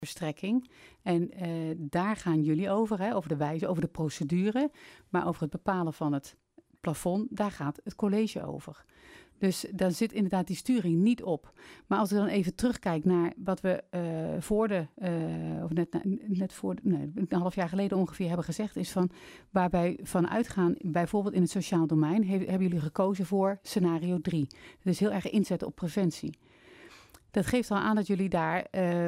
verstrekking. En daar gaan jullie over, hè, over de wijze, over de procedure. Maar over het bepalen van het plafond, daar gaat het college over. Dus daar zit inderdaad die sturing niet op. Maar als ik dan even terugkijk naar wat we een half jaar geleden ongeveer hebben gezegd, is van waarbij van uitgaan, bijvoorbeeld in het sociaal domein, hebben jullie gekozen voor scenario 3. Dat is heel erg inzetten op preventie. Dat geeft al aan dat jullie daar,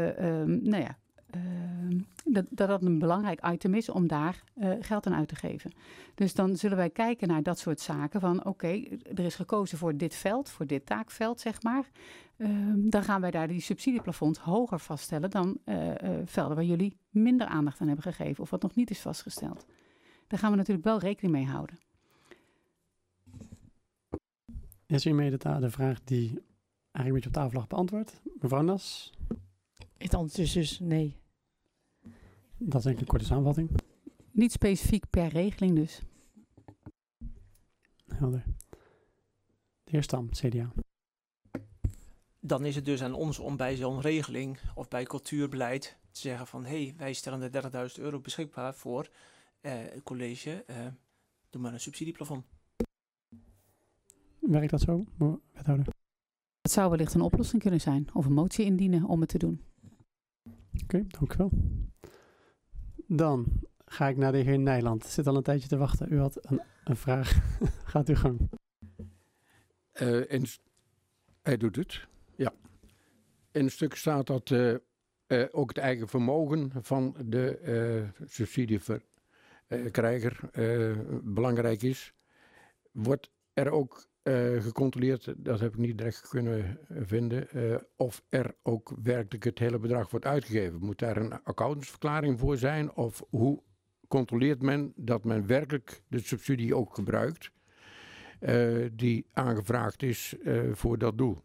dat een belangrijk item is om daar geld aan uit te geven. Dus dan zullen wij kijken naar dat soort zaken van oké, er is gekozen voor dit veld, voor dit taakveld, zeg maar. Dan gaan wij daar die subsidieplafonds hoger vaststellen dan velden waar jullie minder aandacht aan hebben gegeven of wat nog niet is vastgesteld. Daar gaan we natuurlijk wel rekening mee houden. Is hiermee de vraag die eigenlijk een beetje op tafel lag beantwoord? Mevrouw Nas? Het antwoord is dus nee. Dat is denk ik een korte samenvatting. Niet specifiek per regeling dus. Helder. De heer Stam, CDA. Dan is het dus aan ons om bij zo'n regeling of bij cultuurbeleid te zeggen van wij stellen de €30.000 beschikbaar voor het college. Doe maar een subsidieplafond. Werkt dat zo, wethouder? Het zou wellicht een oplossing kunnen zijn of een motie indienen om het te doen. Oké, dank u wel. Dan ga ik naar de heer Nijland. Zit al een tijdje te wachten. U had een vraag. Gaat uw gang. Hij doet het, ja. In het stuk staat dat ook het eigen vermogen van de subsidiekrijger belangrijk is. Wordt er ook gecontroleerd, dat heb ik niet direct kunnen vinden, of er ook werkelijk het hele bedrag wordt uitgegeven. Moet daar een accountantsverklaring voor zijn? Of hoe controleert men dat men werkelijk de subsidie ook gebruikt die aangevraagd is voor dat doel?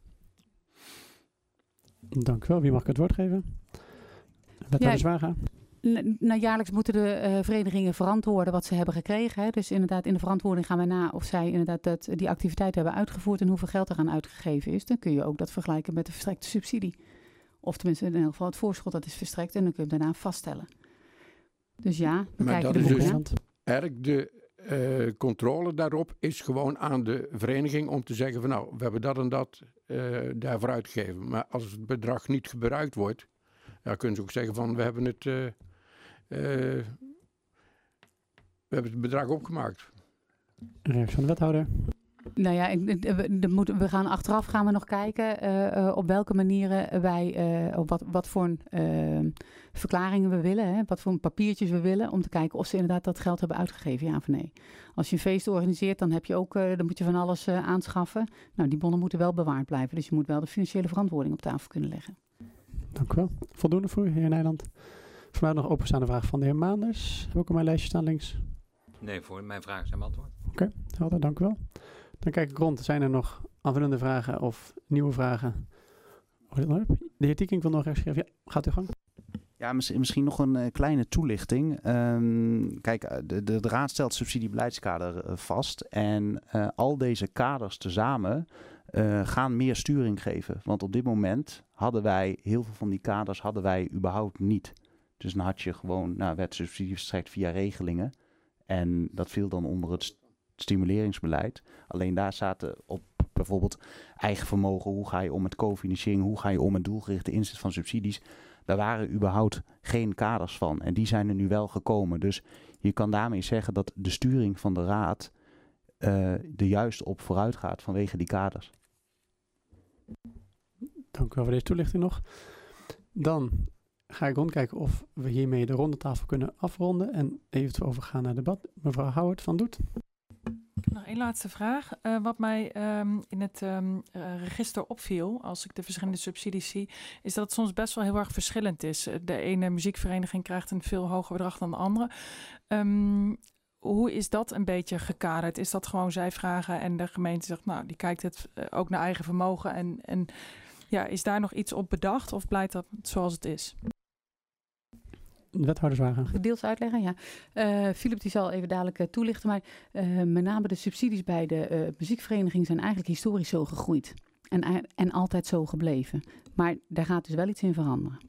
Dank u wel. Wie mag ik het woord geven? Wethouder Zwaga. Jaarlijks moeten de verenigingen verantwoorden wat ze hebben gekregen. Hè. Dus inderdaad, in de verantwoording gaan wij na of zij inderdaad die activiteit hebben uitgevoerd en hoeveel geld eraan uitgegeven is. Dan kun je ook dat vergelijken met de verstrekte subsidie. Of tenminste in ieder geval het voorschot dat is verstrekt en dan kun je hem daarna vaststellen. Dus ja, we maar kijken dat de is dus boeken. eigenlijk de controle daarop is gewoon aan de vereniging om te zeggen van nou, we hebben dat en dat daarvoor uitgegeven. Maar als het bedrag niet gebruikt wordt, ja, kunnen ze ook zeggen van we hebben het bedrag opgemaakt. Een reactie van de wethouder. Nou ja, we gaan achteraf nog kijken op welke manieren wij, op wat voor verklaringen we willen, hè, wat voor papiertjes we willen, om te kijken of ze inderdaad dat geld hebben uitgegeven, ja of nee. Als je een feest organiseert, dan moet je van alles aanschaffen. Nou, die bonnen moeten wel bewaard blijven, dus je moet wel de financiële verantwoording op tafel kunnen leggen. Dank u wel. Voldoende voor u, heer Nijland. Vanuit nog openstaande vraag van de heer Maanders. Heb ik op mijn lijstje staan links? Nee, voor mijn vragen zijn beantwoord. Oké, helder, dank u wel. Dan kijk ik rond. Zijn er nog aanvullende vragen of nieuwe vragen? De heer Tieking wil nog rechts geven. Ja, gaat u gang. Ja, misschien nog een kleine toelichting. Kijk, de raad stelt subsidiebeleidskader vast. En al deze kaders tezamen gaan meer sturing geven. Want op dit moment hadden wij heel veel van die kaders überhaupt niet. Dus dan had je gewoon, werd subsidie verstrekt via regelingen. En dat viel dan onder het stimuleringsbeleid. Alleen daar zaten op bijvoorbeeld eigen vermogen. Hoe ga je om met cofinanciering? Hoe ga je om met doelgerichte inzet van subsidies? Daar waren überhaupt geen kaders van. En die zijn er nu wel gekomen. Dus je kan daarmee zeggen dat de sturing van de raad er juist op vooruit gaat vanwege die kaders. Dank u wel voor deze toelichting nog. Dan ga ik rondkijken of we hiermee de rondetafel kunnen afronden en eventueel overgaan naar debat. Mevrouw Howard van Doet. Nog één laatste vraag. Wat mij in het register opviel, als ik de verschillende subsidies zie, is dat het soms best wel heel erg verschillend is. De ene muziekvereniging krijgt een veel hoger bedrag dan de andere. Hoe is dat een beetje gekaderd? Is dat gewoon zij vragen en de gemeente zegt, nou, die kijkt het ook naar eigen vermogen en ja, is daar nog iets op bedacht of blijft dat zoals het is? Wethouderswagen. Deels uitleggen, ja. Philip die zal even dadelijk toelichten, maar met name de subsidies bij de muziekvereniging zijn eigenlijk historisch zo gegroeid. En altijd zo gebleven. Maar daar gaat dus wel iets in veranderen.